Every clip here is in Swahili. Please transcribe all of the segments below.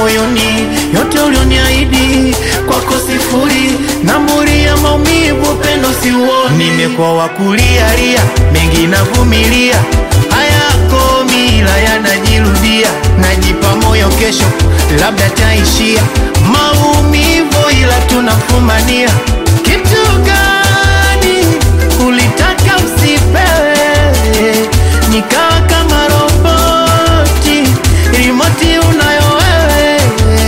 moyoni, yote ulioniahidi kwako sifuri, namburi ya maumivu pendo siuoni. Nimekuwa wakulialia, mengi navumilia, hayako mila yanajirudia, najipa moyo kesho labda taishia maumivu, ila tunafumania. Kitu gani ulitaka usipewe, nikawa kama roboti, remote unayo wewe.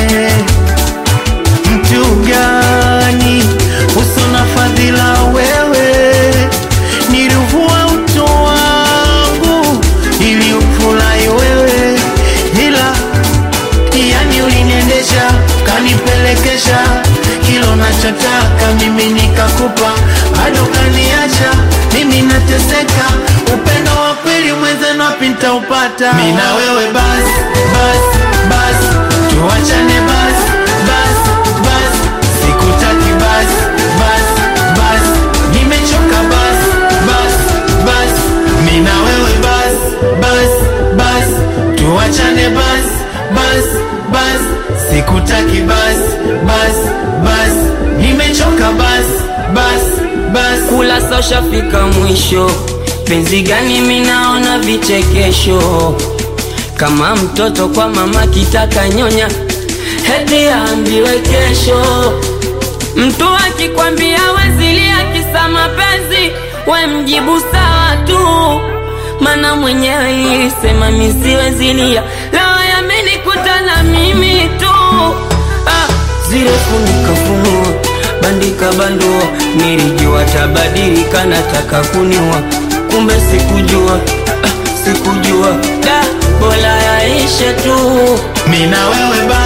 Mtu gani usona fadhila wewe, nilivua utu wangu ili ufurahi wewe, ila yani uliniendesha kanipelekesha, kilo nachotaka mimi nikakupa, hado kaniacha mimi nateseka. Upendo wa kweli mwenzenu wapi nitaupata? Mimi na wewe bas, bas, bas, tuachane bas, bas, bas, sikutaki bas, bas, bas, nimechoka bas, bas, bas, mimi na wewe bas, bas, bas, tuachane bas, bas, bas, sikutaki bas, bas, bas, nimechoka bas, bas, bas. Kula sosha fika mwisho, penzi gani minaona vichekesho, kama mtoto kwa mama kitaka nyonya, heti ambiwe kesho. Mtu akikwambia wezilia kisa mapenzi, we mjibu sawa tu, mana mwenyewe ilisema misiwezilia, leo yamenikuta na mimi tu. Zile funika funua, bandika bandua, nilijua tabadilika nataka kuniua, kumbe sikujua, sikujua, da bola yaishe tu. Mimi na wewe